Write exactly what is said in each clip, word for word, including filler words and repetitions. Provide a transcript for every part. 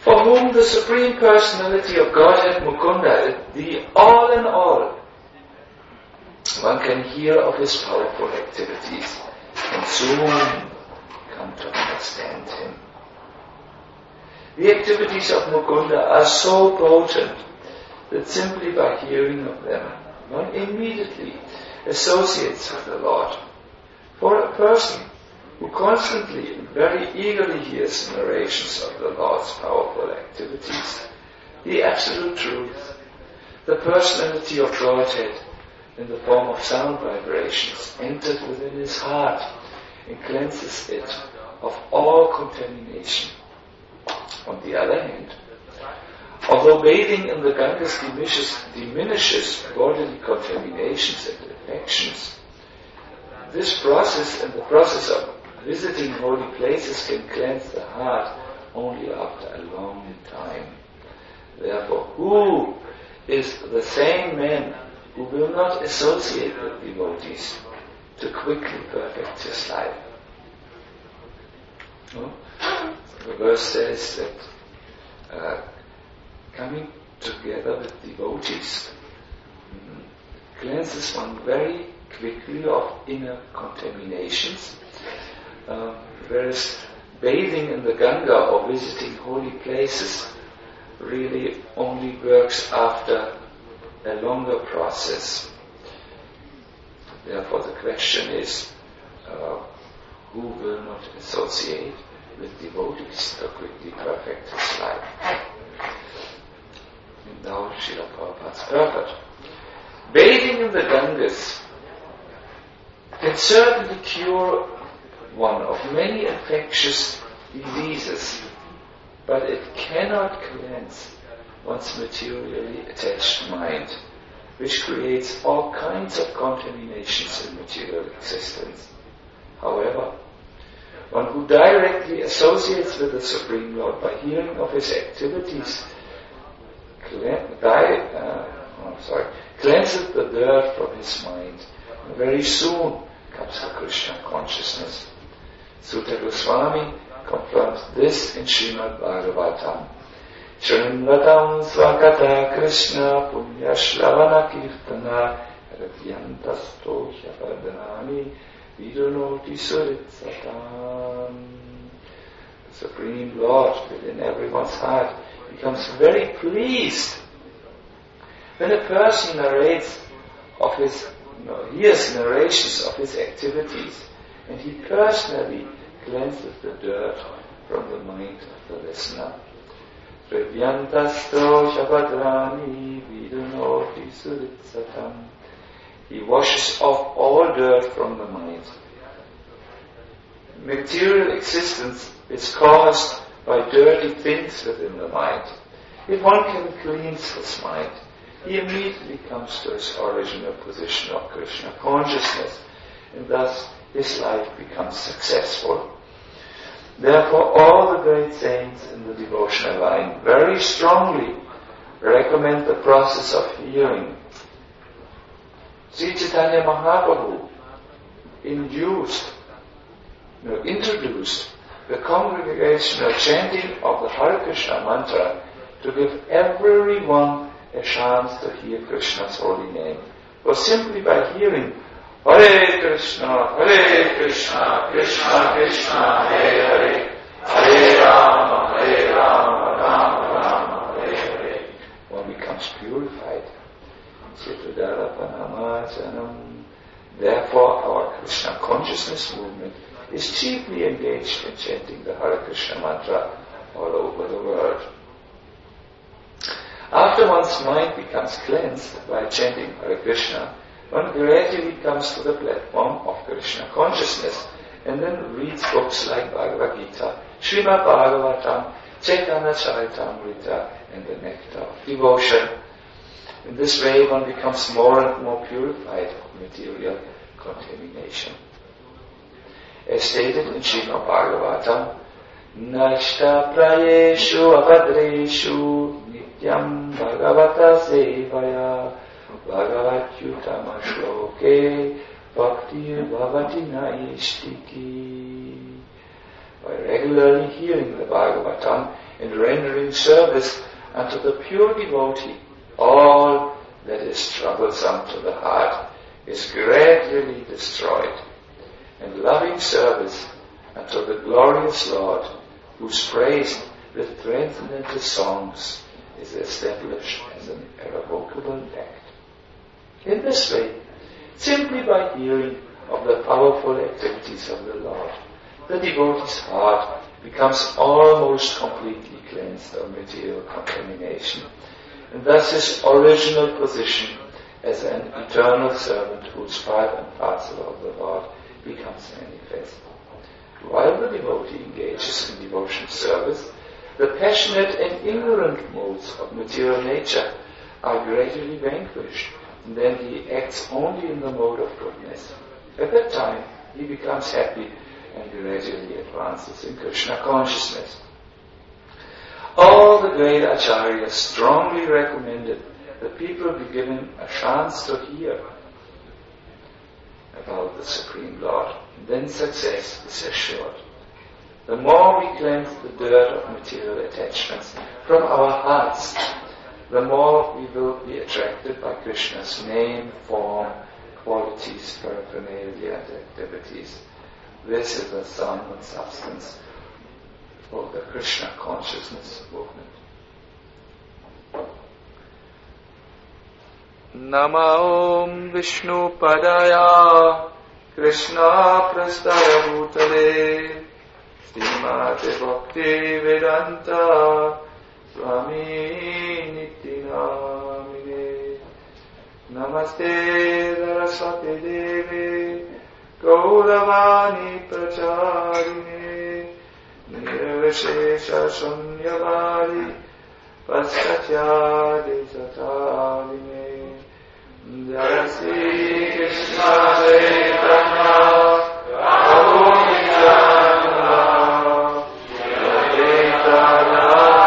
for whom the Supreme Personality of Godhead Mukunda, the all in all, one can hear of his powerful activities and soon come to understand him. The activities of Mukunda are so potent that simply by hearing of them, one immediately associates with the Lord. For a person who constantly and very eagerly hears narrations of the Lord's powerful activities, the absolute truth, the personality of Godhead in the form of sound vibrations entered within his heart and cleanses it of all contamination. On the other hand, although bathing in the Ganges diminishes, diminishes bodily contaminations and infections, this process and the process of visiting holy places can cleanse the heart only after a long time. Therefore, who is the same man who will not associate with devotees to quickly perfect his life? No? The verse says that uh, coming together with devotees mm, cleanses one very quickly of inner contaminations, uh, whereas bathing in the Ganga or visiting holy places really only works after a longer process. Therefore the question is, uh, who will not associate with devotees to quickly perfect his life? And now Srila Prabhupada's purport. Bathing in the Ganges can certainly cure one of many infectious diseases, but it cannot cleanse one's materially attached mind, which creates all kinds of contaminations in material existence. However, one who directly associates with the Supreme Lord by hearing of his activities clean, die, uh, oh, sorry, cleanses the dirt from his mind, and very soon comes to Krishna consciousness. Sutta Goswami confirms this in Srimad Bhagavatam. Shrimvatam Svakata Krishna Punya Shravana Kirtana Radhyantasto Hyapadani Vidunoti Suritsatam. The Supreme Lord within everyone's heart becomes very pleased when a person narrates of his, you know, hears narrations of his activities, and he personally cleanses the dirt from the mind of the listener. Tridyantasto shapadrani vidunoti suritsatam. He washes off all dirt from the mind. Material existence is caused by dirty things within the mind. If one can cleanse his mind, he immediately comes to his original position of Krishna consciousness, and thus his life becomes successful. Therefore, all the great saints in the devotional line very strongly recommend the process of hearing. Sri Chaitanya Mahaprabhu induced, no, introduced the congregational chanting of the Hare Krishna mantra to give everyone a chance to hear Krishna's holy name. For simply by hearing Hare Krishna, Hare Krishna, Krishna Krishna, Hare Hare, Hare Rama, Hare Rama, Rama Rama, Hare Hare, one becomes purified. Therefore, our Krishna consciousness movement is chiefly engaged in chanting the Hare Krishna mantra all over the world. After one's mind becomes cleansed by chanting Hare Krishna, one gradually comes to the platform of Krishna consciousness and then reads books like Bhagavad Gita, Srimad Bhagavatam, Chaitanya Charitamrita, and the Nectar of Devotion. In this way, one becomes more and more purified of material contamination. As stated in Srimad Bhagavatam, Nashta prayeshu abhadreshu nityam bhagavata sevaya bhagavatyutama shloke bhaktir bhavati naishtiki. By regularly hearing the Bhagavatam in rendering service unto the pure devotee, all that is troublesome to the heart is gradually destroyed, and loving service unto the glorious Lord, whose praise with transcendental songs is established as an irrevocable act. In this way, simply by hearing of the powerful activities of the Lord, the devotee's heart becomes almost completely cleansed of material contamination, and thus his original position as an eternal servant whose part and parcel of the Lord becomes manifest. While the devotee engages in devotional service, the passionate and ignorant modes of material nature are gradually vanquished, and then he acts only in the mode of goodness. At that time, he becomes happy and gradually advances in Krishna consciousness. All the great acharyas strongly recommended that people be given a chance to hear about the Supreme Lord. Then success is assured. The more we cleanse the dirt of material attachments from our hearts, the more we will be attracted by Krishna's name, form, qualities, paraphernalia, and activities. This is the sum and substance of the Krishna consciousness movement. Nama Om Vishnu Padaya Krishna Prastaya Bhutale Srimate Bhakti Vedanta Swami Nityanamine Namaste Saraswati Devi Gauravani Pracharine Nirvishesha Shunyavadi Paschatya Desatarine Jai Sri Krishna Chaitanya Prabhu Nityananda Chaitanya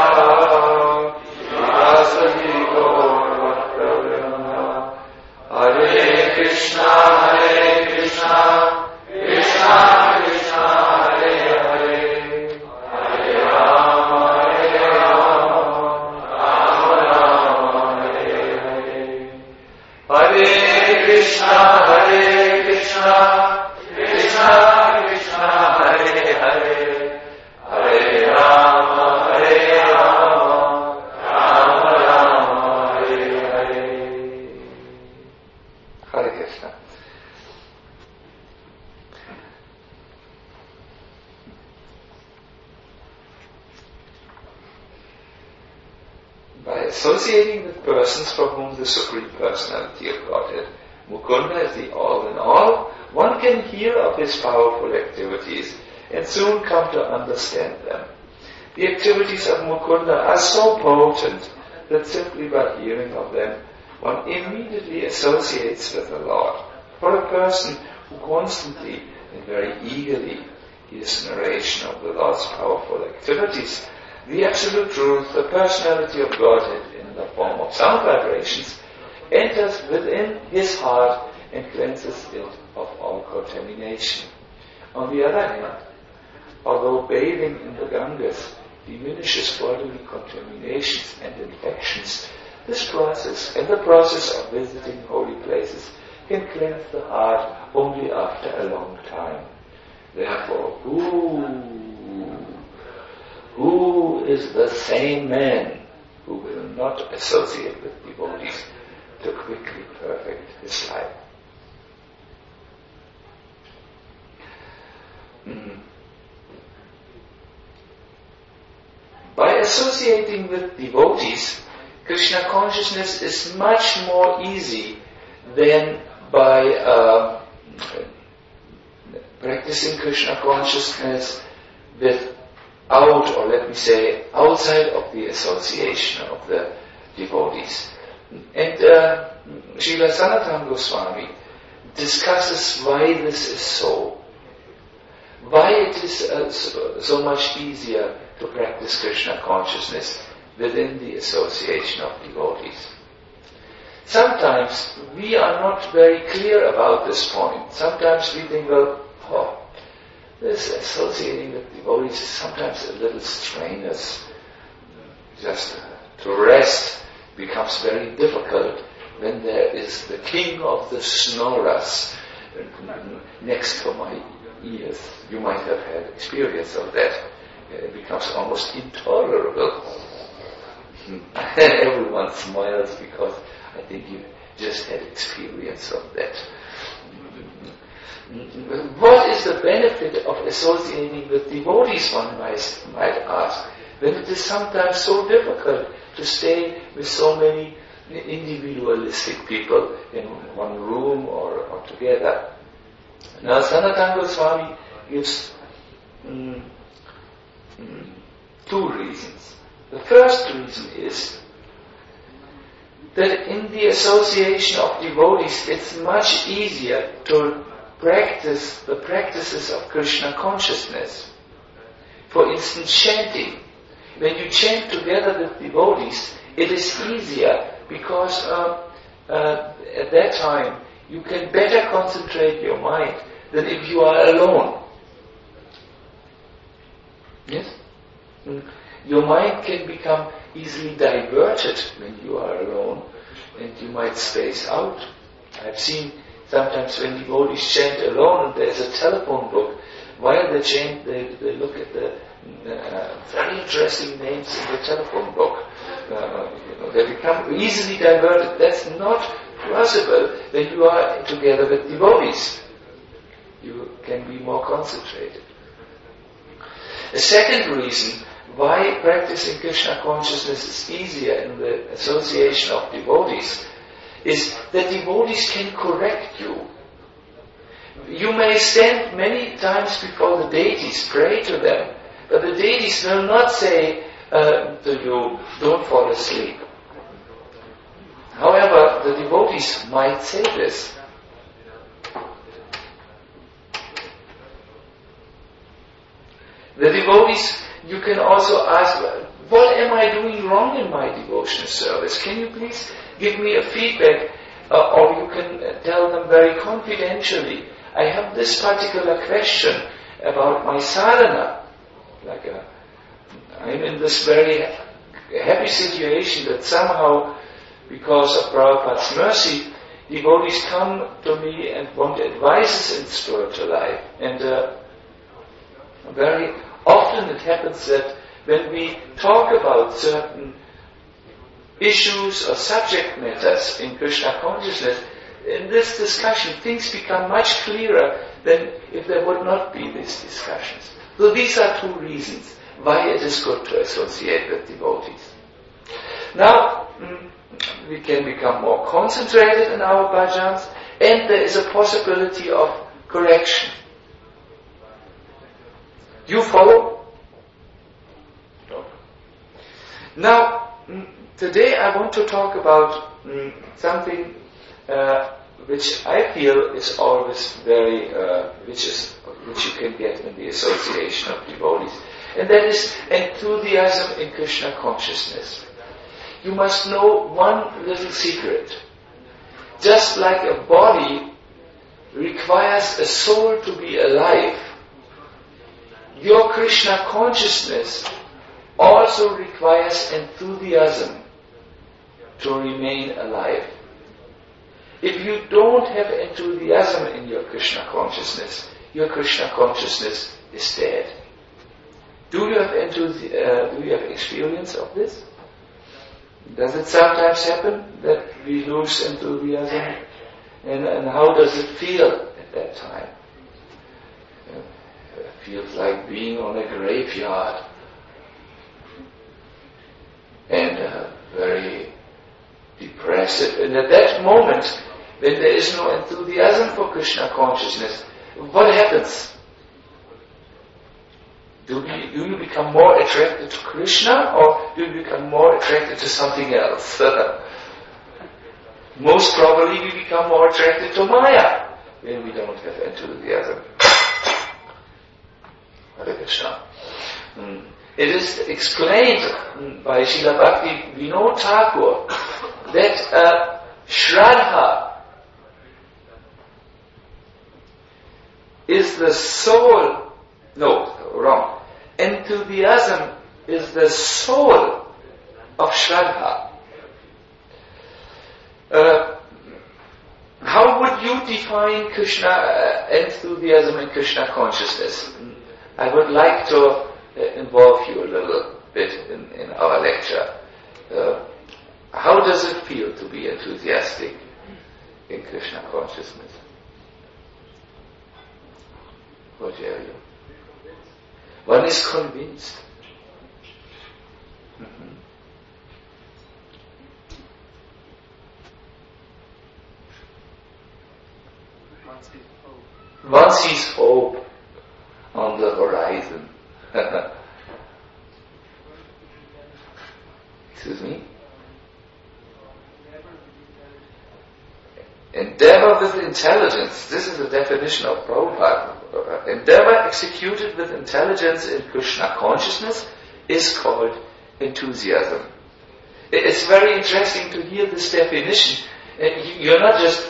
Srivasadi Gaur Bhaktavrinda Hare Krishna Hare Krishna Krishna Krishna Hare Hare Hare Rama Hare Rama Rama Rama Hare Hare Hare Krishna Hare Krishna Krishna Krishna Hare Hare Hare Rama Hare Rama Rama Rama Hare Hare. Hare Krishna. By associating with persons for whom the Supreme Personality of Godhead, Mukunda, is the all in all, one can hear of his powerful activities and soon come to understand them. The activities of Mukunda are so potent that simply by hearing of them, one immediately associates with the Lord. For a person who constantly and very eagerly hears narration of the Lord's powerful activities, the absolute truth, the personality of Godhead in the form of sound vibrations, enters within his heart and cleanses it of all contamination. On the other hand, although bathing in the Gangas diminishes bodily contaminations and infections, this process and the process of visiting holy places can cleanse the heart only after a long time. Therefore, who, who is the same man who will not associate with devotees to quickly perfect his life? Mm. By associating with devotees, Krishna consciousness is much more easy than by uh, practicing Krishna consciousness without, or let me say, outside of the association of the devotees. And uh, Srila Sanatana Goswami discusses why this is so. Why it is uh, so, so much easier to practice Krishna consciousness within the association of devotees. Sometimes we are not very clear about this point. Sometimes we think, well, oh, this associating with devotees is sometimes a little strenuous. just uh, to rest becomes very difficult when there is the king of the snorers next to my ears. You might have had experience of that. It becomes almost intolerable. Everyone smiles because I think you just had experience of that. What is the benefit of associating with devotees, one might, might ask, when it is sometimes so difficult to stay with so many individualistic people in one room or, or together? Now, Sanatana Goswami gives mm, mm, two reasons. The first reason is that in the association of devotees, it's much easier to practice the practices of Krishna consciousness. For instance, chanting. When you chant together with devotees, it is easier because uh, uh, at that time you can better concentrate your mind than if you are alone. Yes? Mm. Your mind can become easily diverted when you are alone, and you might space out. I've seen sometimes when devotees chant alone and there's a telephone book, while they chant they, they look at the uh, very interesting names in the telephone book. Uh, you know, they become easily diverted. That's not possible when you are together with devotees. You can be more concentrated. The second reason why practicing Krishna consciousness is easier in the association of devotees is that devotees can correct you. You may stand many times before the deities, pray to them, but the deities will not say uh, to you, don't fall asleep. However, the devotees might say this. The devotees, you can also ask, what am I doing wrong in my devotional service? Can you please give me a feedback? Uh, or you can uh, tell them very confidentially, I have this particular question about my sadhana. Like a, I'm in this very happy situation that somehow, because of Prabhupada's mercy, devotees come to me and want advices in spiritual life. And uh, very often it happens that when we talk about certain issues or subject matters in Krishna consciousness, in this discussion things become much clearer than if there would not be these discussions. So these are two reasons why it is good to associate with devotees. Now, we can become more concentrated in our bhajans, and there is a possibility of correction. You follow? No. Now, today I want to talk about mm, something uh, which I feel is always very, uh, which is which you can get in the association of devotees, and that is enthusiasm in Krishna consciousness. You must know one little secret. Just like a body requires a soul to be alive, your Krishna consciousness also requires enthusiasm to remain alive. If you don't have enthusiasm in your Krishna consciousness, your Krishna consciousness is dead. Do you have enthusi- uh, do you have experience of this? Does it sometimes happen that we lose enthusiasm? And, and how does it feel at that time? It feels like being on a graveyard and uh, very depressive. And at that moment, when there is no enthusiasm for Krishna consciousness, what happens? Do, we, do you become more attracted to Krishna, or do you become more attracted to something else? Most probably we become more attracted to Maya when we don't have enthusiasm. Hare Krishna. Mm. It is explained by Srila Bhakti Vinod Thakur that uh, Shraddha is the soul, no, wrong. Enthusiasm is the soul of Shraddha. Uh, how would you define Krishna uh, enthusiasm and Krishna consciousness? I would like to uh, involve you a little bit in, in our lecture. Uh, how does it feel to be enthusiastic in Krishna consciousness? What dare you? One is convinced. Mm-hmm. One sees hope on the horizon. Excuse me? Endeavor with intelligence. This is the definition of Prabhupada. Endeavor executed with intelligence in Krishna consciousness is called enthusiasm. It's very interesting to hear this definition. You're not just,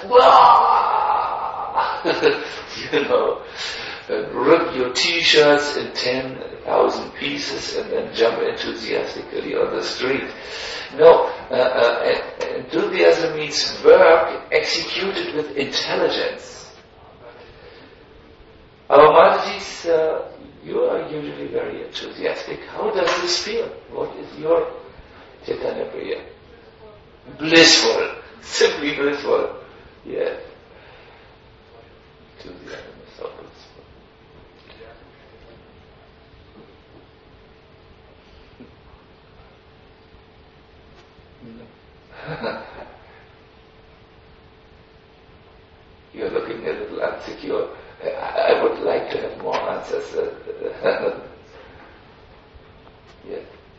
you know, rip your t-shirts in ten thousand pieces and then jump enthusiastically on the street. No, uh, uh, enthusiasm means work executed with intelligence. Our Mataji's, uh, you are usually very enthusiastic. How does this feel? What is your Chaitanya Priya? Blissful. Simply blissful. Yes. Enthusiasm is so blissful. You're looking a little insecure. I would like to have more answers. Yes.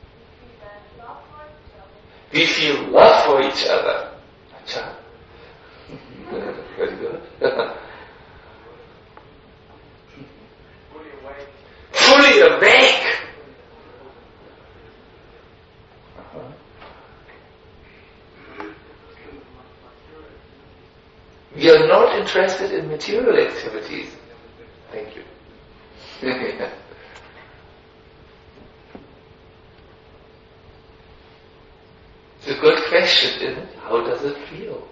We feel love for each other. Very good. Fully awake. Uh-huh. We are not interested in material activities. Thank you. It's a good question, isn't it? How does it feel?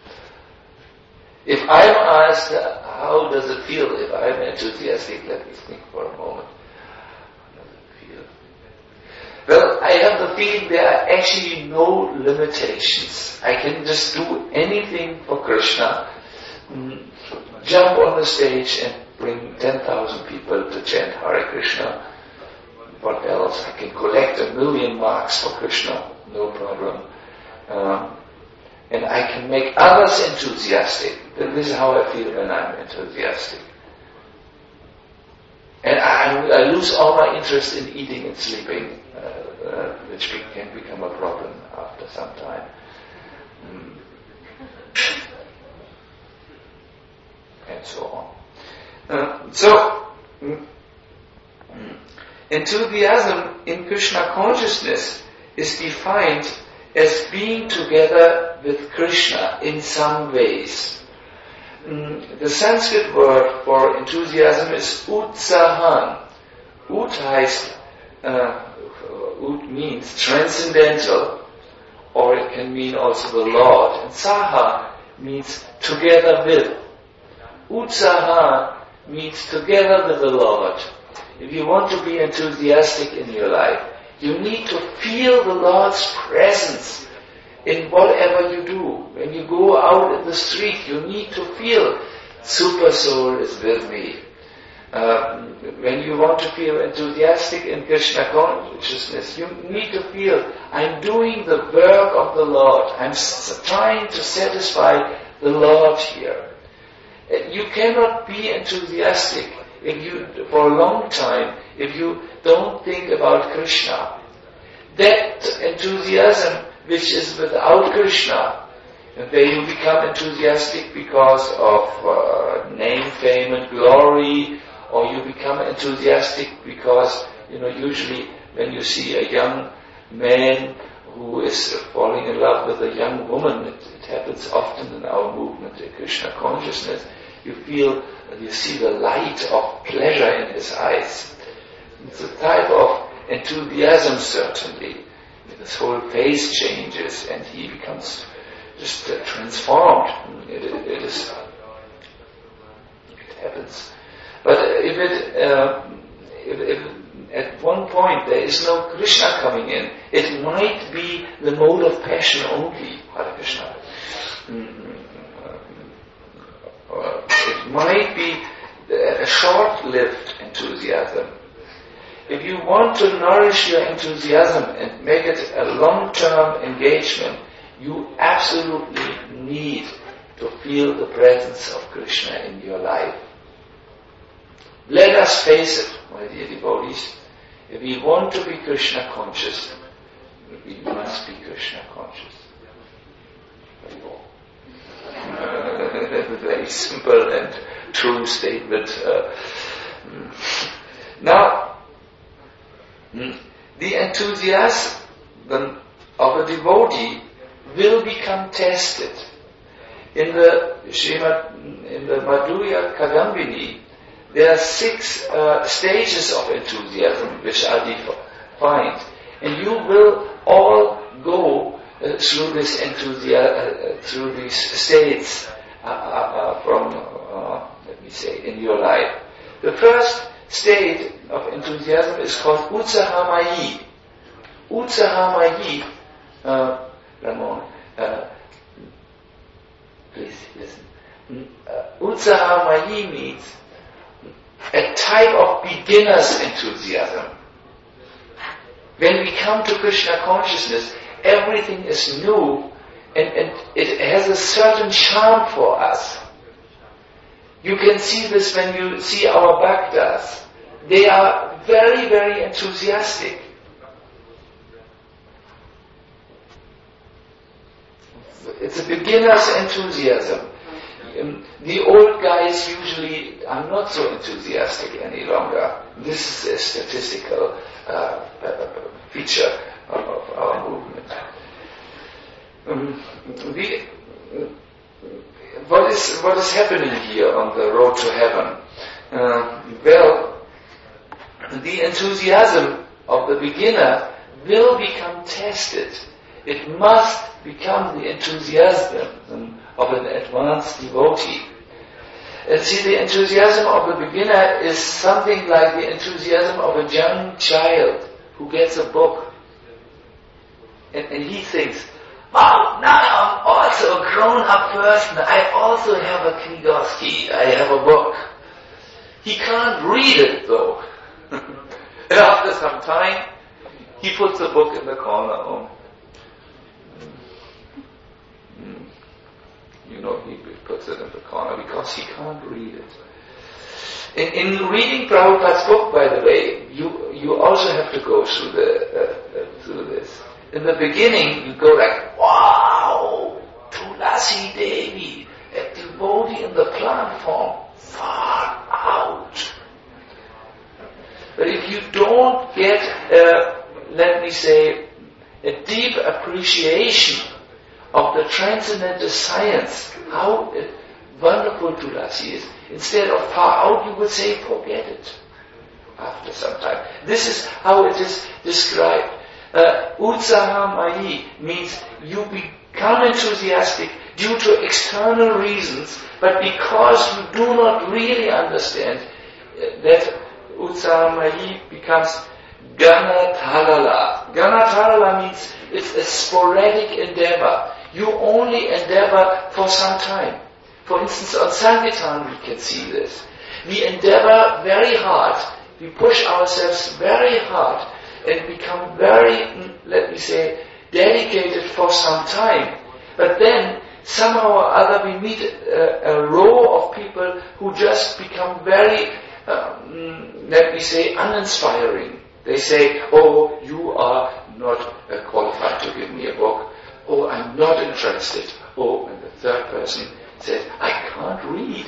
If I'm asked, uh, how does it feel if I'm enthusiastic, let me think for a moment. How does it feel? Well, I have the feeling there are actually no limitations. I can just do anything for Krishna, mm, jump on the stage and bring ten thousand people to chant Hare Krishna. What else? I can collect a million marks for Krishna, no problem. Um, and I can make others enthusiastic. This is how I feel when I'm enthusiastic. And I, I lose all my interest in eating and sleeping, uh, uh, which be, can become a problem after some time. Mm. And so on. Uh, so, mm, mm, enthusiasm in Krishna consciousness is defined as being together with Krishna in some ways. Mm, the Sanskrit word for enthusiasm is utsahan. Ut heißt, uh, ut means transcendental, or it can mean also the Lord, and saha means together with. Utsaha means together with the Lord. If you want to be enthusiastic in your life, you need to feel the Lord's presence in whatever you do. When you go out in the street, you need to feel Super Soul is with me. Um, when you want to feel enthusiastic in Krishna consciousness, you need to feel, I'm doing the work of the Lord. I'm s- trying to satisfy the Lord here. You cannot be enthusiastic if you, for a long time, if you don't think about Krishna. That enthusiasm which is without Krishna, where you become enthusiastic because of uh, name, fame and glory, or you become enthusiastic because, you know, usually when you see a young man who is falling in love with a young woman, it, it happens often in our movement, in Krishna consciousness, you feel, you see the light of pleasure in his eyes. It's a type of enthusiasm, certainly. his whole face changes and he becomes just uh, transformed. It, it, it is, it happens. But if it, uh, if, if at one point there is no Krishna coming in, it might be the mode of passion only, Hare Krishna. Mm-hmm. Uh, it might be a short-lived enthusiasm. If you want to nourish your enthusiasm and make it a long-term engagement, you absolutely need to feel the presence of Krishna in your life. Let us face it, my dear devotees. If we want to be Krishna conscious, we must be Krishna conscious. Uh, very simple and true statement. Uh, now, the enthusiasm of a devotee will become tested. In the Srimad, in the Madhurya Kadambini, there are six uh, stages of enthusiasm which are defined, and you will all go uh, through this enthusiasm, uh, through these states uh, uh, from, uh, let me say, in your life. The first state of enthusiasm is called Utsahamayi. Utsahamayi, uh, Ramon, uh, please listen. Uh, Utsahamayi means a type of beginner's enthusiasm. When we come to Krishna consciousness, everything is new and, and it has a certain charm for us. You can see this when you see our Bhaktas. They are very, very enthusiastic. It's a beginner's enthusiasm. Um, the old guys usually are not so enthusiastic any longer. This is a statistical uh, uh, feature of, of our movement. Um, the, uh, what is what is happening here on the road to heaven? Uh, well, the enthusiasm of the beginner will become tested. It must become the enthusiasm of an advanced devotee. And see, the enthusiasm of a beginner is something like the enthusiasm of a young child who gets a book. And, and he thinks, wow, now I'm also a grown-up person. I also have a Knigowski. I have a book. He can't read it, though. And after some time, he puts the book in the corner. Oh. You know, he puts it in the corner because he can't read it. In, in reading Prabhupada's book, by the way, you you also have to go through the uh, uh, through this. In the beginning, you go like, wow, Tulasi Devi, a devotee in the plant form, far out. But if you don't get, uh, let me say, a deep appreciation of the transcendental science, how uh, wonderful Tulasi is, instead of far out, you would say, forget it. After some time. This is how it is described. Uh, Utsahamayi means you become enthusiastic due to external reasons, but because you do not really understand uh, that Utsahamayi becomes Ganatarala. Ganatarala means it's a sporadic endeavor. You only endeavor for some time. For instance, on Sankirtan we can see this. We endeavor very hard, we push ourselves very hard and become very, let me say, dedicated for some time. But then, somehow or other, we meet a, a row of people who just become very, um, let me say, uninspiring. They say, oh, you are not uh, qualified to give me a book. Oh, I'm not interested. Oh, and the third person says, I can't read.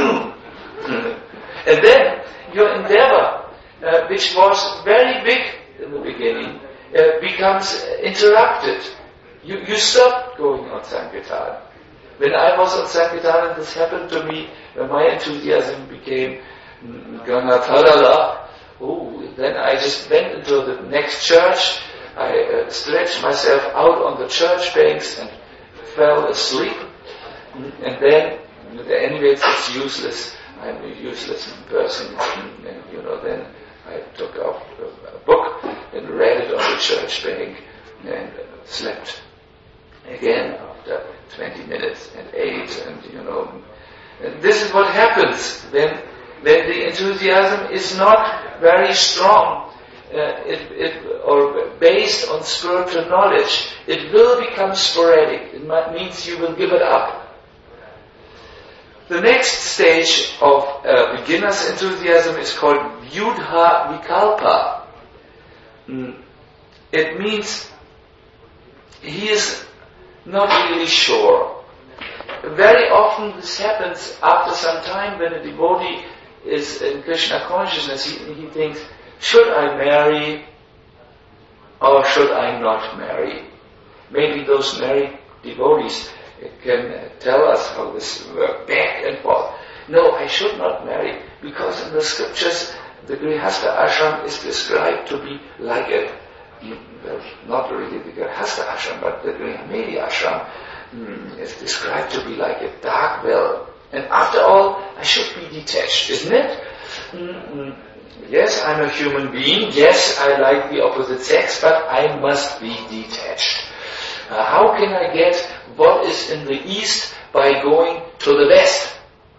And then, your endeavor, uh, which was very big in the beginning, uh, becomes interrupted. You, you stop going on Sankirtan. When I was on Sankirtan and this happened to me, when my enthusiasm became Ganatarala, oh, then I just went into the next church, I uh, stretched myself out on the church banks and fell asleep. And then, anyway, it's useless. I'm a useless person. And, you know, then I took out a, a book and read it on the church bank and uh, slept again after twenty minutes and ate, and, you know. And this is what happens when, when the enthusiasm is not very strong. Uh, it, it, or based on spiritual knowledge, it will become sporadic. It might, means you will give it up. The next stage of uh, beginner's enthusiasm is called Vyudha Vikalpa. Mm. It means he is not really sure. Very often this happens after some time when a devotee is in Krishna consciousness. He, he thinks, should I marry or should I not marry? Maybe those married devotees can tell us how this works back and forth. No, I should not marry, because in the scriptures the Grihastha ashram is described to be like a, well, not really the Grihastha ashram, but the Grihamedi ashram mm, is described to be like a dark well. And after all, I should be detached, isn't it? Mm-mm. Yes, I'm a human being. Yes, I like the opposite sex, but I must be detached. Uh, how can I get what is in the east by going to the west?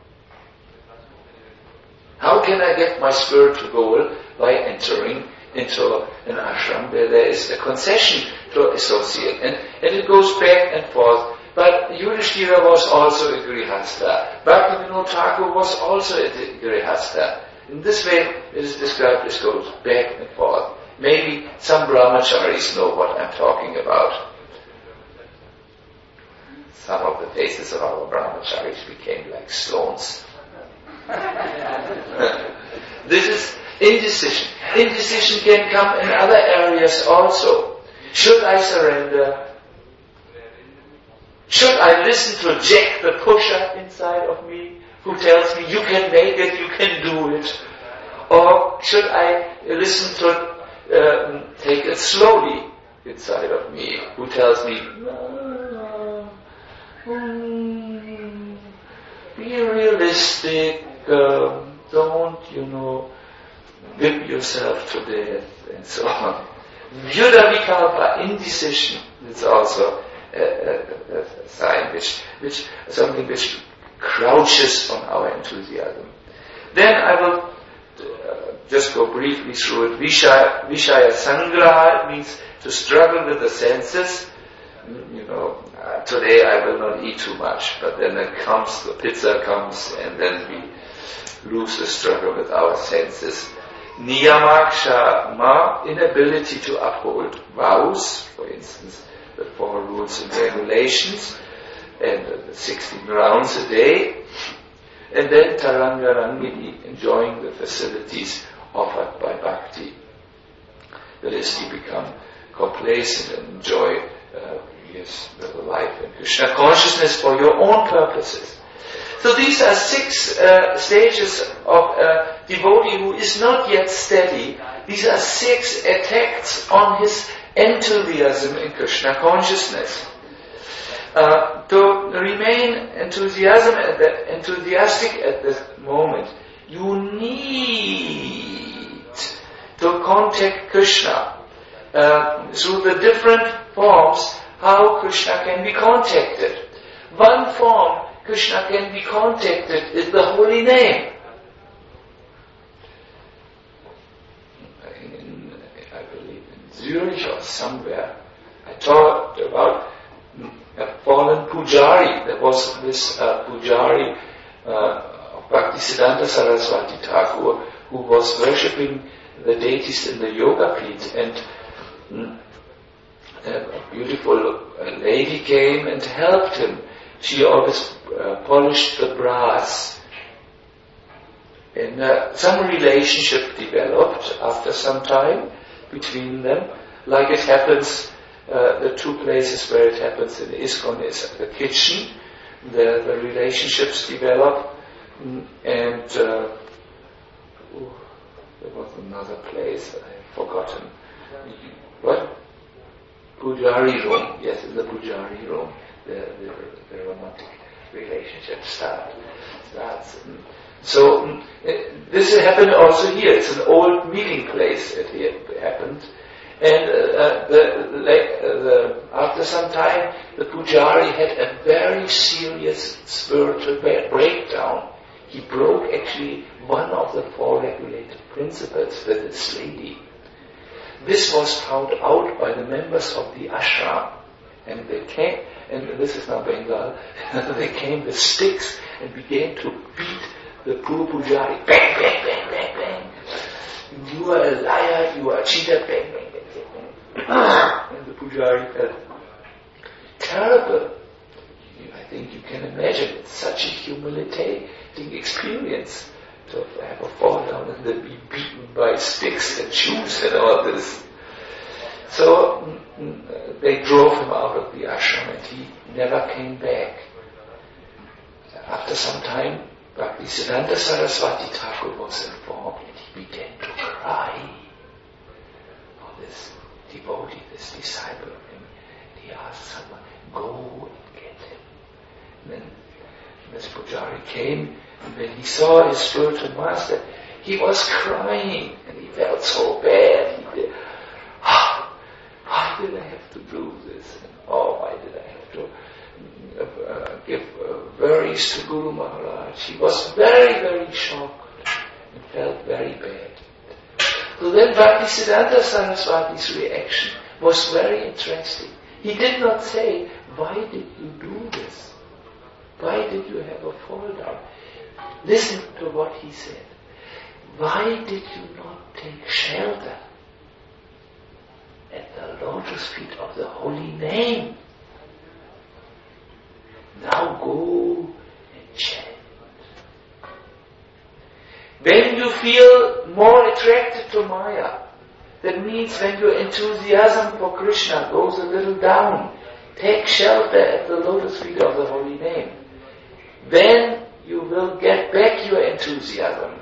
How can I get my spiritual goal by entering into an ashram where there is a concession to associate? And, and it goes back and forth. But Yudhishthira was also a Grihastha. Bhaktivinoda Thakur was also a Grihastha. In this way, it is described as goes back and forth. Maybe some brahmacharis know what I'm talking about. Some of the faces of our brahmacharis became like stones. This is indecision. Indecision can come in other areas also. Should I surrender? Should I listen to Jack the pusher inside of me, who tells me, you can make it, you can do it? Or should I listen to, uh, take it slowly inside of me, who tells me, no, mm, be realistic, um, don't, you know, whip yourself to death, and so on. Vyudha Vikalpa, indecision, it's also a, a, a sign which, which, something which crouches on our enthusiasm. Then I will uh, just go briefly through it. Vishaya, Vishaya Sangraha means to struggle with the senses. You know, uh, today I will not eat too much, but then it comes, the pizza comes, and then we lose the struggle with our senses. Niyamaksha ma, inability to uphold vows, for instance, the four rules and regulations, and the sixteen rounds a day. And then Taranga Rangini, enjoying the facilities offered by bhakti. That is, you become complacent and enjoy uh, yes, the life in Krishna consciousness for your own purposes. So these are six uh, stages of a devotee who is not yet steady. These are six attacks on his enthusiasm in Krishna consciousness. Uh, to remain enthusiasm at the, enthusiastic at this moment, you need to contact Krishna uh, through the different forms how Krishna can be contacted. One form Krishna can be contacted is the holy name. In, I believe in Zurich or somewhere, I talked about a fallen Pujari. There was this uh, Pujari uh, of Bhaktisiddhanta Saraswati Thakur who was worshipping the deities in the Yoga Pit, and mm, a beautiful uh, lady came and helped him. She always uh, polished the brass. And uh, some relationship developed after some time between them, like it happens. Uh, the two places where it happens in ISKCON is the kitchen. The, the relationships develop, and uh, ooh, there was another place I've forgotten. What? Pujari room. Yes, in the Pujari room, the, the, the romantic relationship start, starts. So um, this happened also here. It's an old meeting place. It happened, and uh, the, like, uh, the, after some time, the Pujari had a very serious spiritual breakdown. He broke actually one of the four regulated principles with this lady. This was found out by the members of the ashram, and they came, and this is now Bengal, they came with sticks and began to beat the poor Pujari. Bang, bang, bang, bang, bang. You are a liar, you are a cheater, bang, bang, bang, bang. And the Pujari felt terrible. I think you can imagine it's such a humiliating experience to have a fall down and then be beaten by sticks and shoes and all this. So mm, they drove him out of the ashram and he never came back. After some time, Bhaktisiddhanta Saraswati Thakur was informed and he began to cry for this devotee, this disciple of him. And he asked someone, go and get him. And then this Pujari came, and when he saw his spiritual master, he was crying and he felt so bad. He did, oh, why did I have to do this? And, oh, why did I have to uh, give uh, worries to Guru Maharaj? He was very, very shocked and felt very bad. So then Bhaktisiddhanta Saraswati's reaction was very interesting. He did not say, why did you do this? Why did you have a fall down? Listen to what he said. Why did you not take shelter at the lotus feet of the holy name? Now go and chant. When you feel more attracted to Maya, that means when your enthusiasm for Krishna goes a little down, take shelter at the lotus feet of the holy name. Then you will get back your enthusiasm.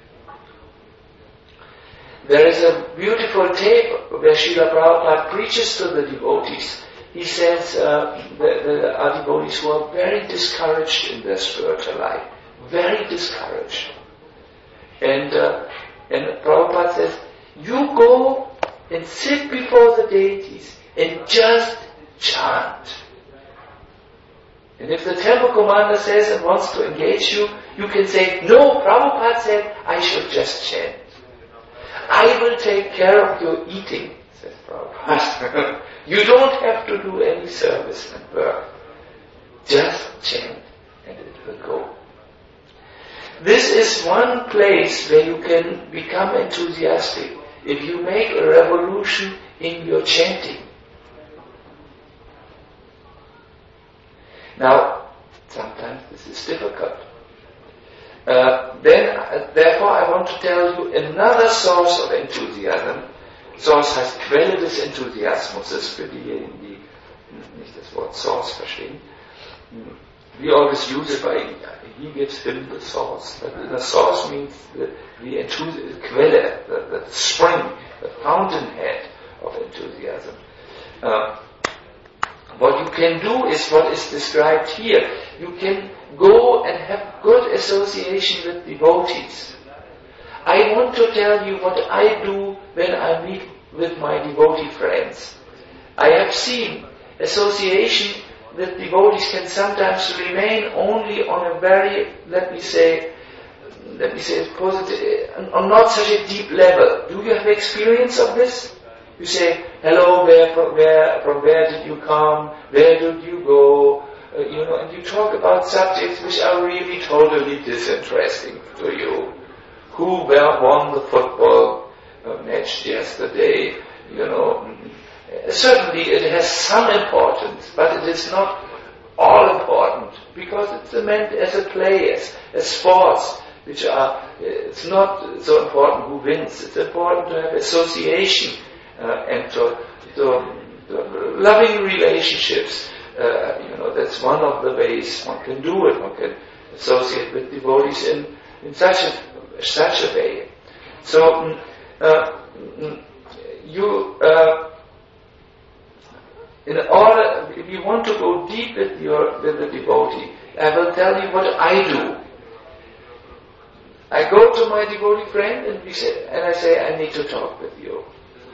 There is a beautiful tape where Srila Prabhupada preaches to the devotees. He says uh, the, the are devotees who are very discouraged in their spiritual life, very discouraged. And uh, and Prabhupada says, you go and sit before the deities and just chant. And if the temple commander says and wants to engage you, you can say, no, Prabhupada said I should just chant. I will take care of your eating, says Prabhupada. You don't have to do any service and work. Just chant and it will go. This is one place where you can become enthusiastic if you make a revolution in your chanting. Now, sometimes this is difficult. Uh, then, uh, therefore, I want to tell you another source of enthusiasm. Source heißt Quelle des Enthusiasmus. Das für diejenigen, die nicht das Wort Source verstehen. We always use it by he gives him the source. But the source means the, the enthusiasm, Quelle, the, the spring, the fountainhead of enthusiasm. Uh, What you can do is what is described here. You can go and have good association with devotees. I want to tell you what I do when I meet with my devotee friends. I have seen association with devotees can sometimes remain only on a very, let me say, let me say positive, on not such a deep level. Do you have experience of this? You say, hello, where from, where, from where did you come? Where did you go? Uh, you know, and you talk about subjects which are really totally disinteresting to you. Who where won the football uh, match yesterday? You know, certainly it has some importance, but it is not all important because it's meant as a play, as, as sports, which are. It's not so important who wins. It's important to have association. Uh, and to, to, to loving relationships, uh, you know, that's one of the ways one can do it. One can associate with devotees in, in such a such a way. So, uh, you, uh, in order, if you want to go deep with your with the devotee, I will tell you what I do. I go to my devotee friend and we say, and I say, I need to talk with you.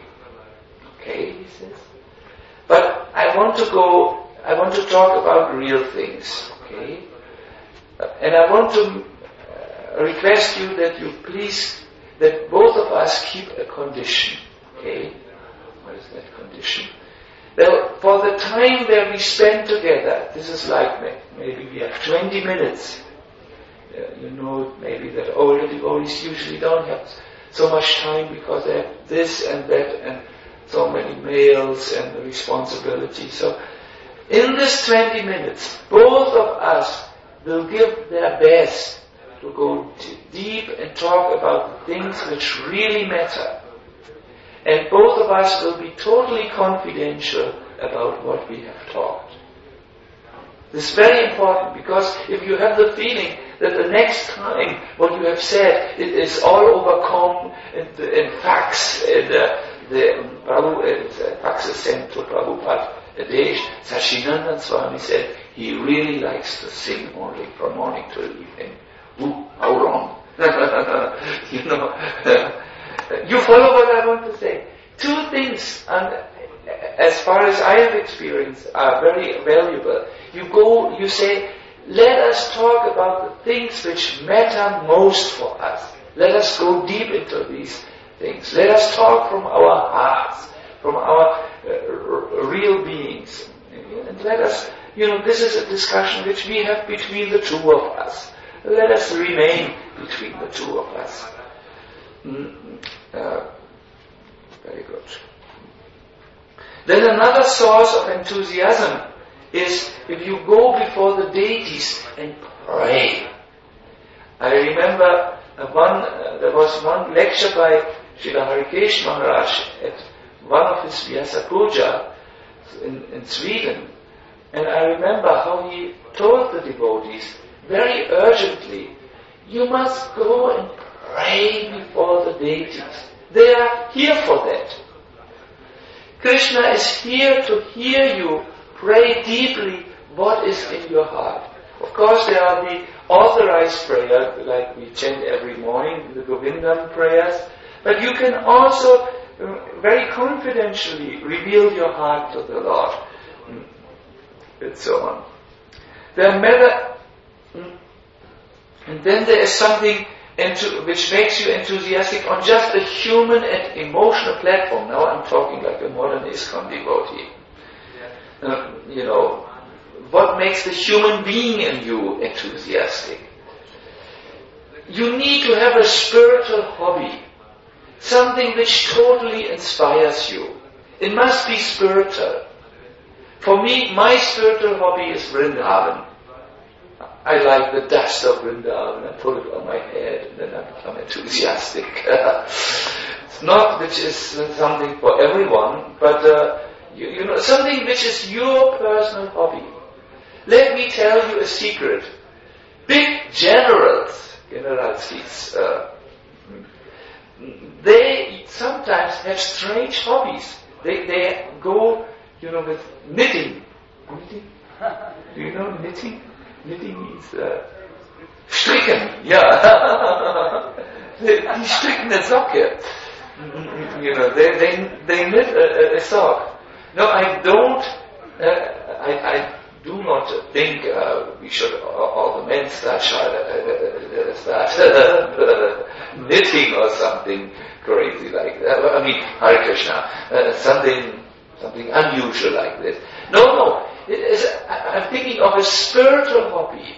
Okay, he says. But I want to go, I want to talk about real things. Okay? And I want to uh, request you that you please, that both of us keep a condition. Okay? What is that condition? Well, for the time where we spend together, this is like maybe we have twenty minutes. Uh, you know, maybe that older devotees usually don't have so much time because they have this and that and so many mails and the responsibility. So, in this twenty minutes, both of us will give their best to go d- deep and talk about the things which really matter. And both of us will be totally confidential about what we have talked. This is very important because if you have the feeling that the next time what you have said it is all overcome and, and facts and uh, the Prabhu and uh, facts is sent to Prabhupada Adesh, Sachinandan Swami said he really likes to sing only from morning till evening. Ooh, how wrong? You know, you follow what I want to say. Two things, and as far as I have experienced, are very valuable. You go, you say, let us talk about the things which matter most for us. Let us go deep into these things. Let us talk from our hearts, from our uh, r- real beings. And let us, you know, this is a discussion which we have between the two of us. Let us remain between the two of us. Mm, uh, very good. Then another source of enthusiasm is if you go before the deities and pray. I remember uh, one, uh, there was one lecture by Srila Harikesh Maharaj at one of his Vyasa Puja in, in Sweden. And I remember how he told the devotees very urgently, you must go and pray before the deities. They are here for that. Krishna is here to hear you pray deeply what is in your heart. Of course, there are the authorized prayers, like we chant every morning, the Govindam prayers, but you can also uh, very confidentially reveal your heart to the Lord, and so on. There are many, and then there is something into, which makes you enthusiastic on just a human and emotional platform. Now I'm talking like a modern ISKCON devotee. Uh, you know, what makes the human being in you enthusiastic? You need to have a spiritual hobby, something which totally inspires you. It must be spiritual. For me, my spiritual hobby is Vrindavan. I like the dust of Vrindavan and put it on my head and then I become enthusiastic. It's not which is something for everyone, but uh, you, you know, something which is your personal hobby. Let me tell you a secret. Big generals, generalskis, uh, they sometimes have strange hobbies. They they go, you know, with knitting. Knitting? Do you know knitting? Knitting means uh, stricken, yeah. Die stricken eine Socke. You know, they they they knit a, a sock. No, I don't. Uh, I I do not think uh, we should uh, all the men start uh, start uh, knitting or something crazy like that. I mean, Hare Krishna, uh, something something unusual like this. No, no. It is, I'm thinking of a spiritual hobby.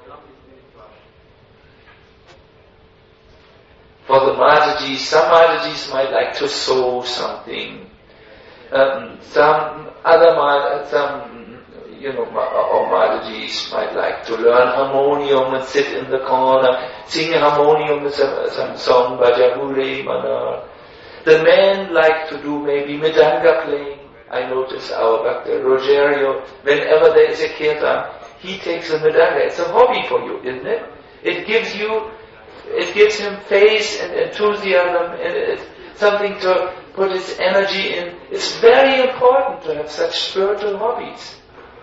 For the Matajis, some Matajis might like to sew something. Um, some other Mataji, some, you know, or Matajis might like to learn harmonium and sit in the corner, sing a harmonium with some, some song, Bhajahure Manar. The men like to do maybe Mridanga playing. I notice our Bhakta Rogerio, whenever there is a kirtan, he takes a mridanga. It's a hobby for you, isn't it? It gives you, it gives him faith and enthusiasm, and it's something to put its energy in. It's very important to have such spiritual hobbies.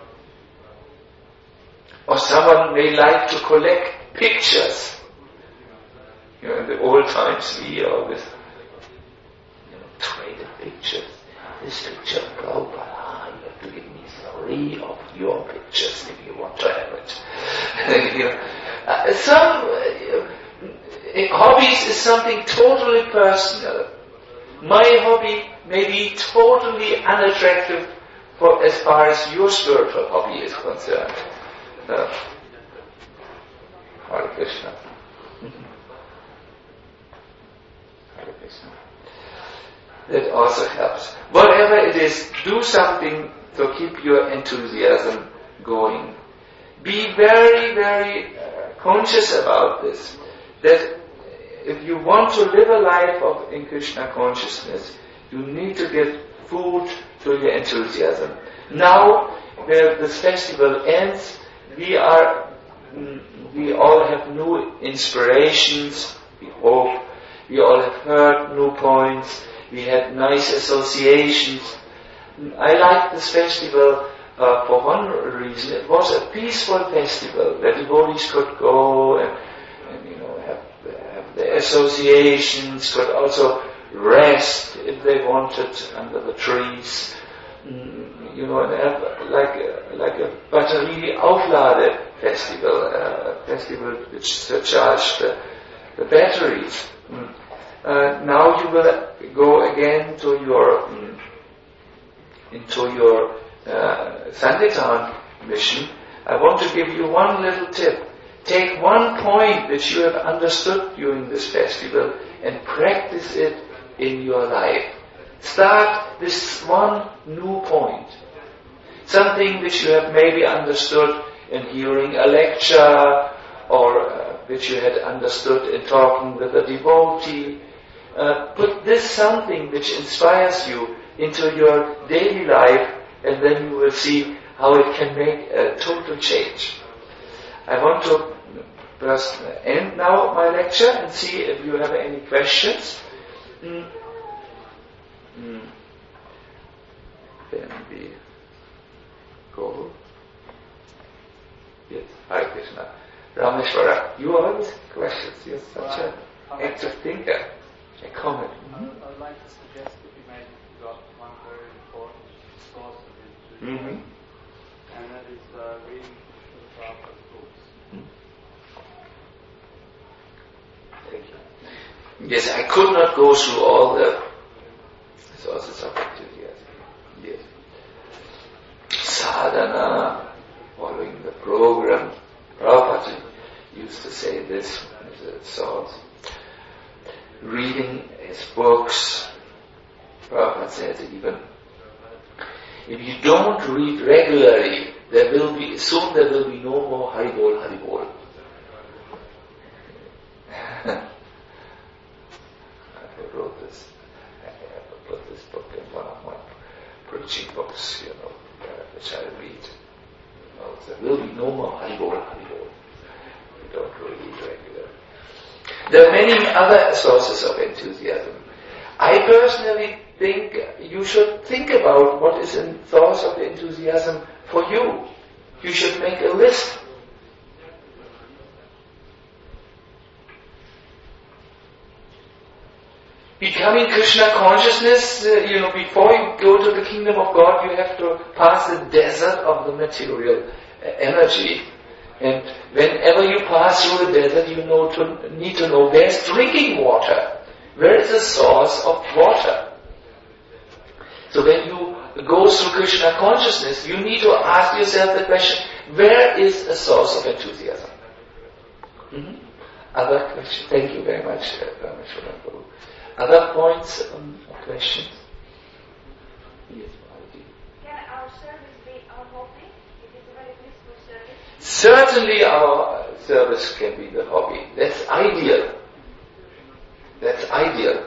Or someone may like to collect pictures. You know, in the old times we always, you know, traded pictures. This picture of Prabhupada, you have to give me three of your pictures if you want to have it. You know, uh, some uh, hobbies is something totally personal. My hobby may be totally unattractive for as far as your spiritual hobby is concerned. Uh, Hare Krishna. Hare Krishna. That also helps. Whatever it is, do something to keep your enthusiasm going. Be very, very uh, conscious about this. That if you want to live a life of in Krishna consciousness, you need to give food to your enthusiasm. Now, where this festival ends, we are, we all have new inspirations, we hope. We all have heard new points. We had nice associations. I like this festival uh, for one reason. It was a peaceful festival where devotees could go and, and you know have, have their associations, could also rest if they wanted under the trees. Mm, you know, and have like a, like a battery auflade festival, a festival which surcharged the, the batteries. Mm. Uh, now you will go again to your um, into your uh, Sankirtan mission. I want to give you one little tip. Take one point which you have understood during this festival and practice it in your life. Start this one new point. Something which you have maybe understood in hearing a lecture, or uh, which you had understood in talking with a devotee. Uh, put this something which inspires you into your daily life, and then you will see how it can make a total change. I want to first end now my lecture and see if you have any questions. Mm. Mm. Then we go. Yes, Hare Krishna. Rameshwara, you always have questions. You're such an active thinker. A comment. Mm-hmm. I would like to suggest that we maybe got one very important source of intuition, mm-hmm. and that is uh, reading the Prabhupada's books. Mm-hmm. Thank you. Yes, I could not go through all the sources of enthusiasm. Yes. Sadhana, following the program. Prabhupada used to say this as a source. Reading his books. Prabhupada said even, if you don't read regularly, there will be, soon there will be no more Haribol, Haribol. I wrote this, I put this book in one of my preaching books, you know, uh, which I read. You know, there will be no more Haribol, Haribol. You don't read regularly. There are many other sources of enthusiasm. I personally think you should think about what is a source of enthusiasm for you. You should make a list. Becoming Krishna consciousness, uh, you know, before you go to the kingdom of God, you have to pass the desert of the material uh, energy. And whenever you pass through the desert, you know to, need to know where's drinking water. Where is the source of water? So when you go through Krishna consciousness, you need to ask yourself the question, where is a source of enthusiasm? Mm-hmm. Other questions? Thank you very much, uh, Other points um, or questions? Yes, can our service be our hobby? It is a very blissful service. Certainly our service can be the hobby. That's ideal. That's ideal.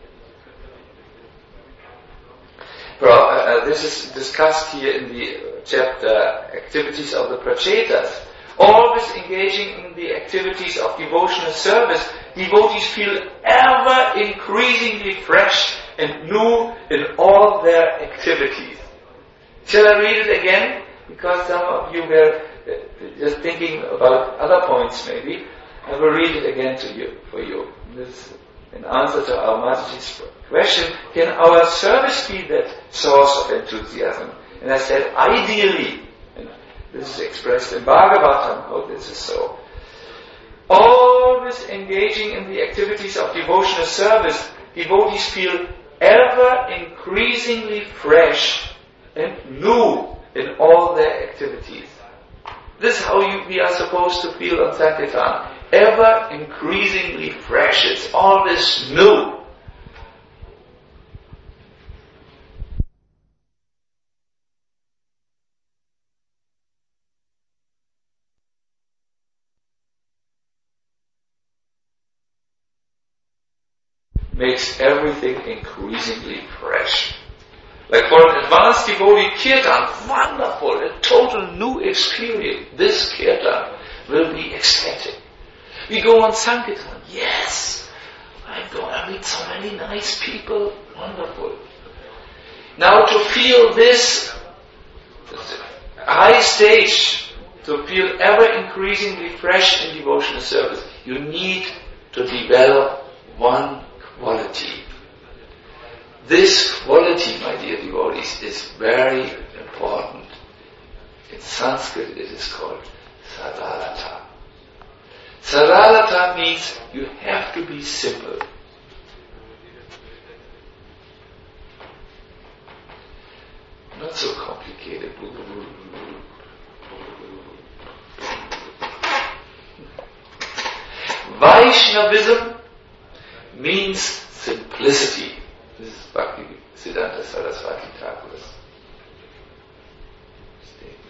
Well, uh, this is discussed here in the chapter Activities of the Prachetas. Always engaging in the activities of devotional service, devotees feel ever increasingly fresh and new in all their activities. Shall I read it again? Because some of you were just thinking about other points maybe. I will read it again to you, for you. This, in answer to our Mataji's question, can our service be that source of enthusiasm? And I said, ideally, and this is expressed in Bhagavatam, how this is so. Always engaging in the activities of devotional service, devotees feel ever increasingly fresh and new in all their activities. This is how you, we are supposed to feel on Sankirtan. Ever increasingly fresh. It's always new. Makes everything increasingly fresh. Like for an advanced devotee, Kirtan, wonderful, a total new experience. This Kirtan will be ecstatic. We go on Sankirtan, yes, I'm going to meet so many nice people, wonderful. Now to feel this high stage, to feel ever increasingly fresh in devotional service, you need to develop one quality. This quality, my dear devotees, is very important. In Sanskrit it is called Saralata. Saralata means you have to be simple. Not so complicated. Vaishnavism means simplicity. This is Bhakti Siddhanta Saraswati Thakur's statement.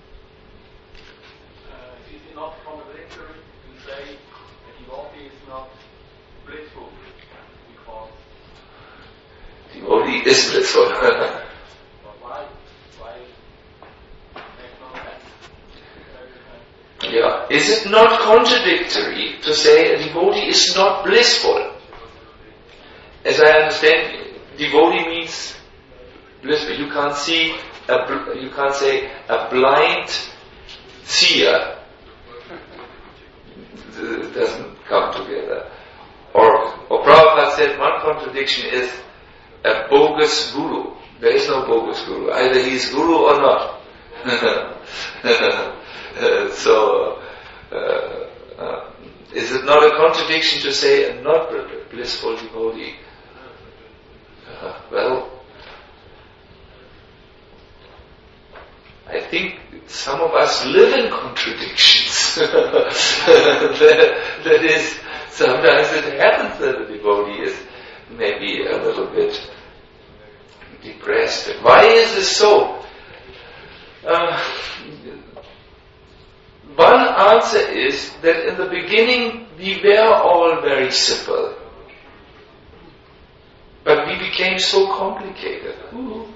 Uh, is it not contradictory to say a devotee is not blissful because devotee is blissful? But why? Why make no sense? Yeah. Is it not contradictory to say a devotee is not blissful? As I understand, devotee means blissful. You can't see, a, you can't say a blind seer. It doesn't come together. Or, or Prabhupada said one contradiction is a bogus guru. There is no bogus guru. Either he is guru or not. so, uh, uh, is it not a contradiction to say a not blissful devotee? Uh, well, I think some of us live in contradictions. that, that is, sometimes it happens that a devotee is maybe a little bit depressed. Why is this so? Uh, one answer is that in the beginning we were all very simple. But we became so complicated. Ooh.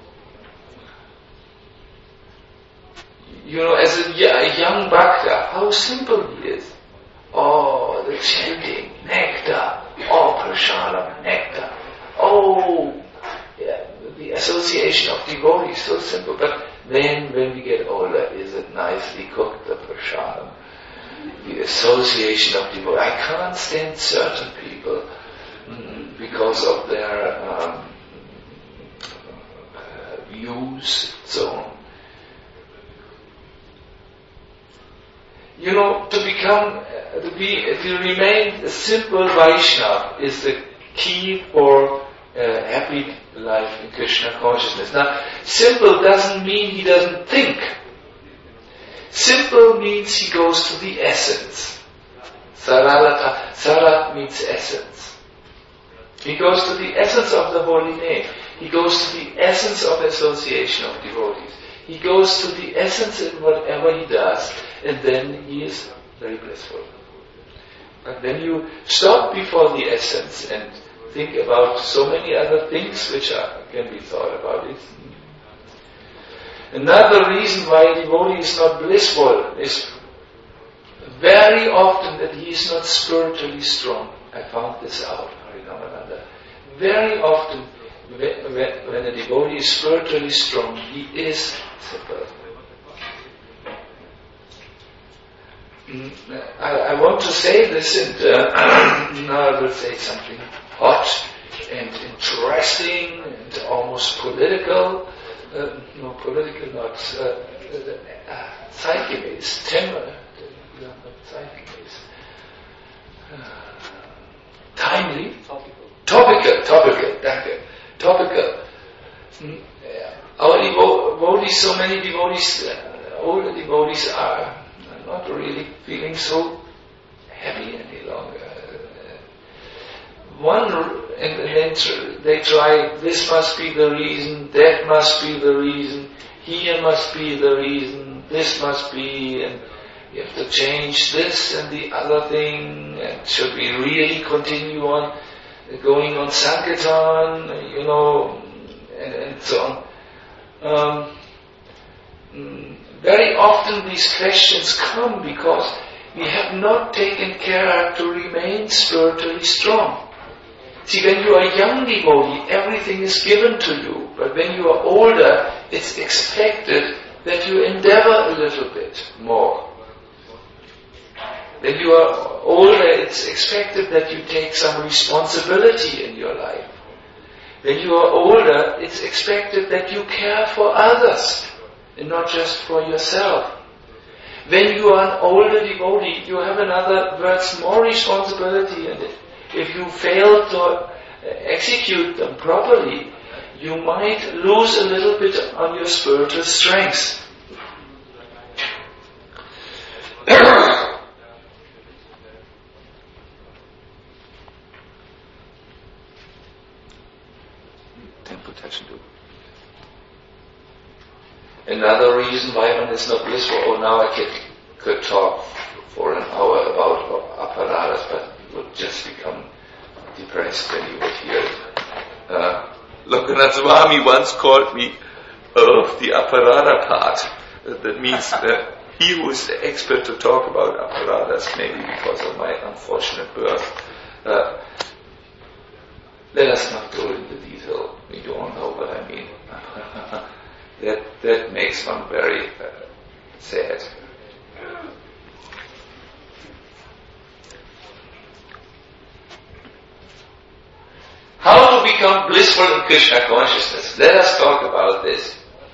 You know, as a, a young bhakta, how simple he is. Oh, the chanting, nectar. Oh, prasadam, nectar. Oh, yeah, the association of devotees, so simple. But then, when we get older, is it nicely cooked, the prasadam? The association of devotees. I can't stand certain people because of their um, uh, views, so on. You know, to become, uh, to be, to remain a simple Vaishnava is the key for uh, happy life in Krishna consciousness. Now, simple doesn't mean he doesn't think. Simple means he goes to the essence. Saralata, Sara means essence. He goes to the essence of the holy name. He goes to the essence of association of devotees. He goes to the essence in whatever he does, and then he is very blissful. But then you stop before the essence and think about so many other things which are, can be thought about. It. Another reason why a devotee is not blissful is very often that he is not spiritually strong. I found this out. Very often when, when, when a devotee is spiritually strong, he is simple. I, I want to say this, and uh, now I will say something hot and interesting and almost political. Uh, no, political, not uh, uh, zeitgemäß, temper, not zeitgemäß. Uh, timely, topical, topical, topical, danke, topical. Mm, yeah. Our devotees, so many devotees, uh, older devotees are not really feeling so happy any longer. Uh, one, and then tr- they try, this must be the reason, that must be the reason, here must be the reason, this must be, and you have to change this and the other thing, and should we really continue on going on Sankirtan, you know, and, and so on. Um, mm, Very often these questions come because we have not taken care to remain spiritually strong. See, when you are a young devotee, everything is given to you. But when you are older, it's expected that you endeavor a little bit more. When you are older, it's expected that you take some responsibility in your life. When you are older, it's expected that you care for others and not just for yourself. When you are an older devotee, you have, in other words, more responsibility, and if you fail to execute them properly, you might lose a little bit on your spiritual strength. Another reason why one is not blissful, oh, now I could, could talk for an hour about apparatus, but you would just become depressed when you would hear it. Uh, Lokanath Swami once called me uh, the apparata part. That means uh, he who is the expert to talk about apparatus, maybe because of my unfortunate birth. Uh, let us not go into detail. We don't know what I mean. That that makes one very uh, sad. How to become blissful in Krishna consciousness? Let us talk about this.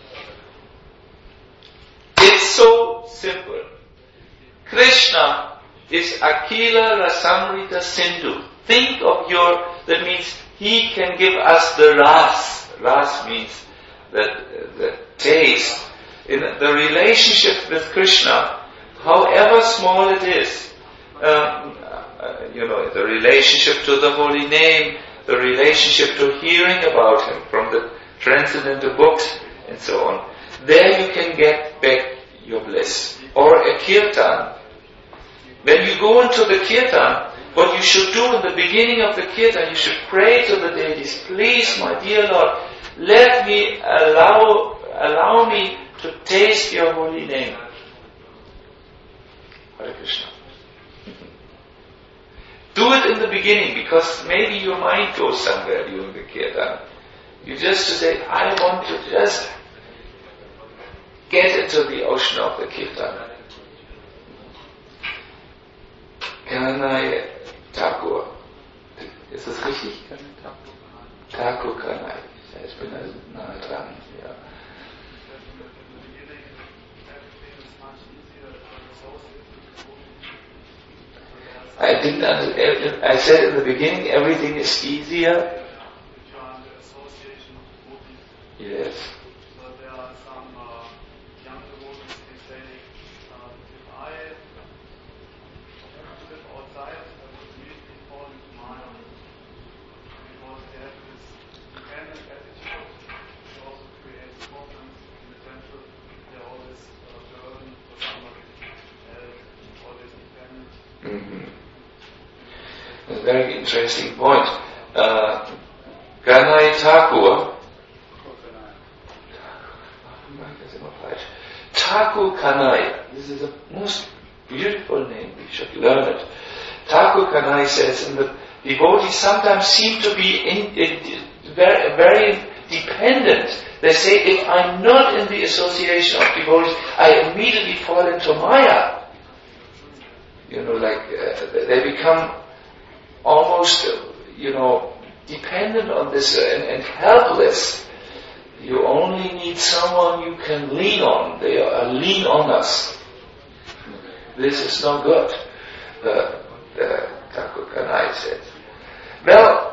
It's so simple. Krishna is Akila Rasamrita Sindhu. Think of your, that means he can give us the ras. Ras means that the taste. In the relationship with Krishna, however small it is, um, uh, you know, the relationship to the holy name, the relationship to hearing about him from the transcendental books and so on, there you can get back your bliss. Or a kirtan. When you go into the kirtan, what you should do in the beginning of the kirtan, you should pray to the deities, please, my dear Lord, let me allow, allow me to taste your holy name. Hare Krishna. Do it in the beginning, because maybe your mind goes somewhere during the kirtan. You just to say, I want to just get into the ocean of the kirtan. Kanai Thakur. Ist das richtig? Thakur Kanai. Ich bin da nahe dran. Ja. I didn't understand. I said in the beginning everything is easier. Yes. So there are some uh, young devotees who say, uh, if I have to live outside, I would immediately fall into Maya. Because they have this dependent attitude, which also creates problems in the temple. They're always uh, burdened for somebody else, always dependent. Mm-hmm. A very interesting point. Uh, Kanai Thakur. Thakur Kanai. This is a most beautiful name. We should learn it. Thakur Kanai says, and the devotees sometimes seem to be in, in, very, very dependent. They say, if I'm not in the association of devotees, I immediately fall into Maya. You know, like, uh, they become almost, uh, you know, dependent on this uh, and, and helpless. You only need someone you can lean on. They are lean on us. This is no good, the, the Thakur Kanai said. Well,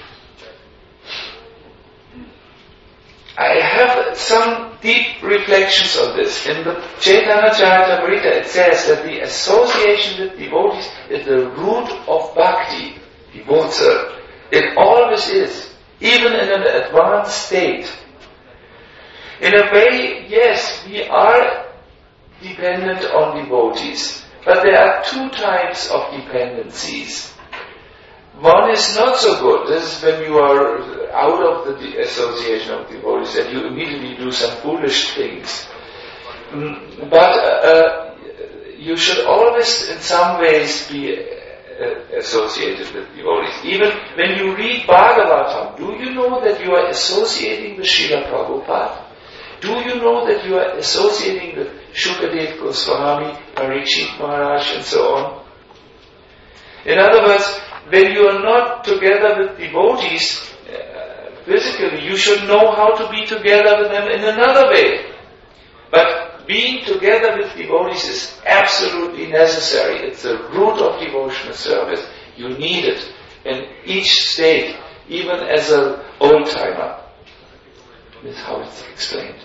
I have some deep reflections on this. In the Chaitanya Charitamrita it says that the association with devotees is the root of bhakti, vibhuta. It always is, even in an advanced state. In a way, yes, we are dependent on devotees, but there are two types of dependencies. One is not so good. This is when you are out of the de- association of devotees and you immediately do some foolish things. Mm, but uh, you should always in some ways be uh, associated with devotees. Even when you read Bhagavatam, do you know that you are associating with Srila Prabhupada? Do you know that you are associating with Shukadev Goswami, Parikshit Maharaj and so on? In other words, when you are not together with devotees uh, physically, you should know how to be together with them in another way. But being together with devotees is absolutely necessary. It's the root of devotional service. You need it in each state, even as an old-timer. This is how it's explained.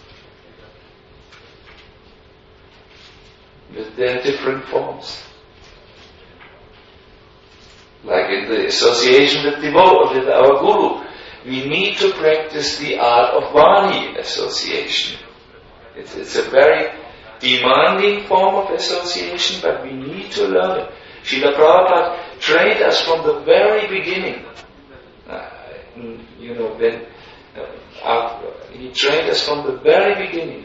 With their different forms. Like in the association with devotees, with our Guru, we need to practice the art of Vani association. It's, it's a very demanding form of association, but we need to learn it. Srila Prabhupada trained us from the very beginning. Uh, you know, when uh, after, he trained us from the very beginning.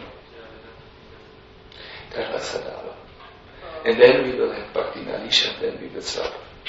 That was Sadhava. And then we will have Bhakti Nalisha, and then we will stop.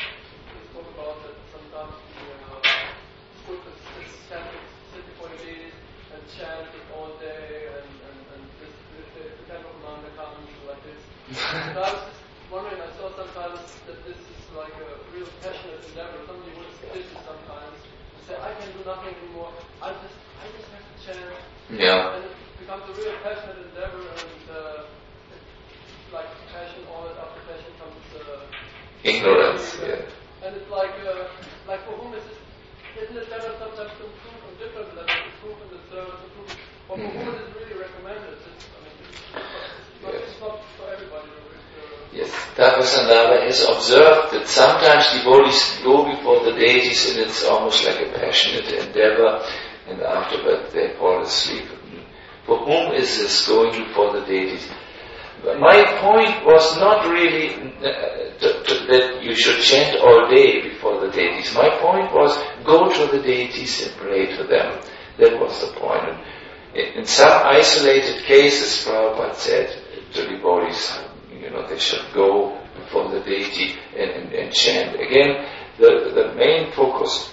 And I was just wondering, I saw sometimes that this is like a real passionate endeavor. Somebody would sit sometimes and say, I can do nothing anymore. I just, I just have to chant. Yeah. And it becomes a real passionate endeavor, and uh, it's like passion, all that after passion comes uh, ignorance. Yeah. And it's like, uh, like for whom is this? Isn't it better sometimes to improve on different levels, improve in the service, improve? But for whom is it really recommended? It's, I mean, it's, it's, not, it's not for everybody. Yes, Tapas has observed that sometimes devotees go before the deities and it's almost like a passionate endeavor, and afterward they fall asleep. For whom is this going before the deities? But my point was not really uh, to, to, that you should chant all day before the deities. My point was go to the deities and pray to them. That was the point. And in some isolated cases, Prabhupada said to devotees, you know, they should go before the deity and, and, and chant. Again, the, the main focus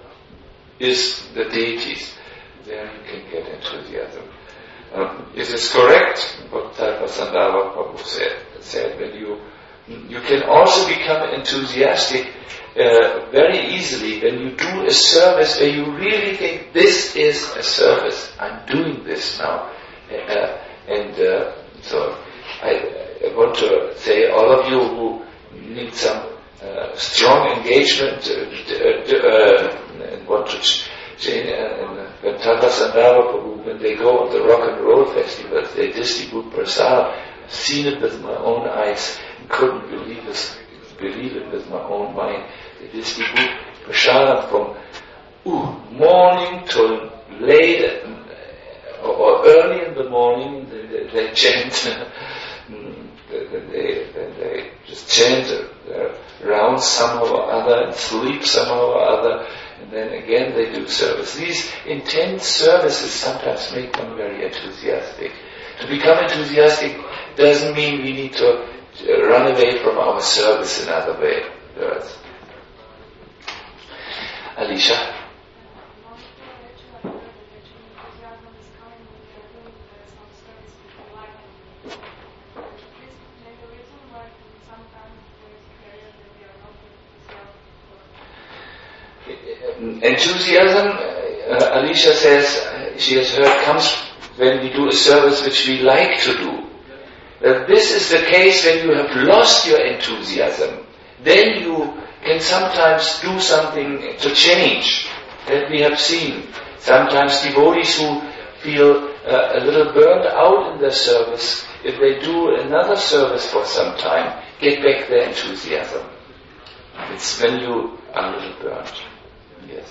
is the deities. There you can get enthusiasm. Um, it is correct what Taipasandava Prabhu said, said when you you can also become enthusiastic uh, very easily when you do a service where you really think this is a service. I'm doing this now. Uh, and uh, so I I want to say, all of you who need some uh, strong engagement uh, uh, and want to change, uh, when Tapas and Prabhu, when they go on the rock and roll festivals, they distribute prasad. I've seen it with my own eyes and couldn't believe it, believe it with my own mind. They distribute prasad from ooh, morning till late at, or, or early in the morning. They, they, they chant. Then they, then they just chant their rounds somehow or other and sleep somehow or other, and then again they do service. These intense services sometimes make them very enthusiastic. To become enthusiastic doesn't mean we need to run away from our service in other ways. Alicia? enthusiasm, uh, Alicia says, uh, she has heard, comes when we do a service which we like to do. That this is the case when you have lost your enthusiasm. Then you can sometimes do something to change. That we have seen. Sometimes devotees who feel uh, a little burned out in their service, if they do another service for some time, get back their enthusiasm. It's when you are a little burnt. Yes.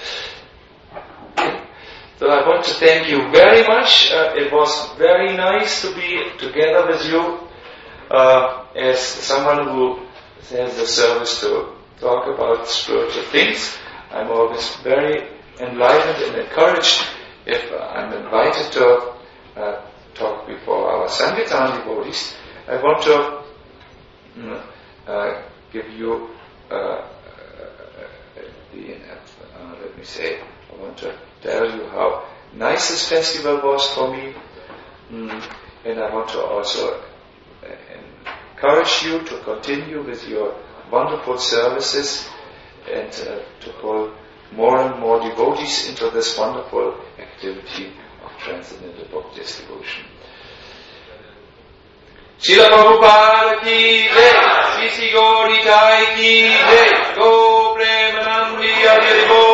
So I want to thank you very much. Uh, it was very nice to be together with you. Uh, as someone who has the service to talk about spiritual things, I'm always very enlightened and encouraged if I'm invited to uh, talk before our Sankirtan devotees. I want to mm, uh, give you uh, the, uh, let me say, I want to tell you how nice this festival was for me, mm, and I want to also uh, encourage you to continue with your wonderful services and uh, to pull more and more devotees into this wonderful activity of transcendental Bhakti devotion. Srila Prabhupada ki jai, Sri Sri Gauri Nitai ki jai, Go Premanandi Hari Bol.